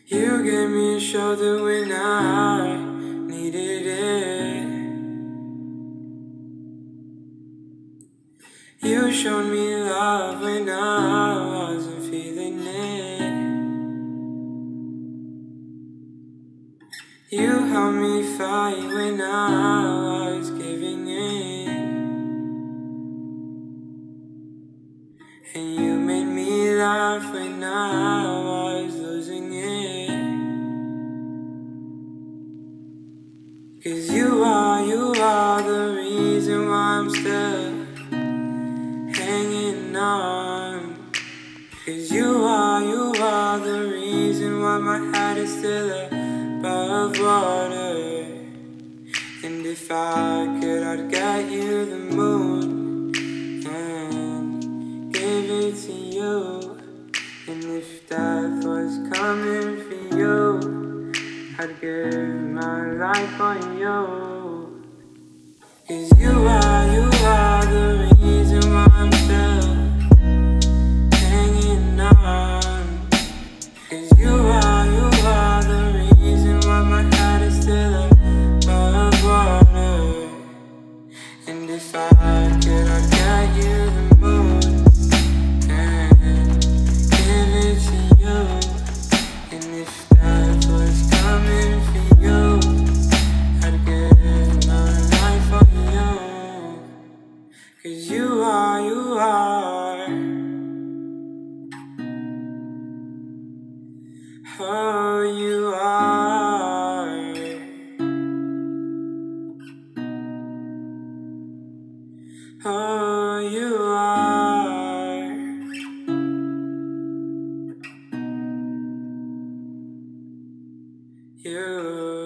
You gave me a shoulder when I needed it. You showed me love when I wasn't feeling it. You helped me fight when I was giving in. And you made me laugh when I was losing it. 'Cause you are the reason why I'm still hanging on. 'Cause you are the reason why my head is still above water. And if I could, I'd get you the moon and give it to you. And if death was coming for you, I'd give my life for you. 'Cause you are the reason why I'm still hanging on. 'Cause you are the reason why my head is still above water. And if I could, I'd get you the moon and give it to you. And if death was coming for you, I'd give my life for you. 'Cause you are oh, you are, oh, you are, you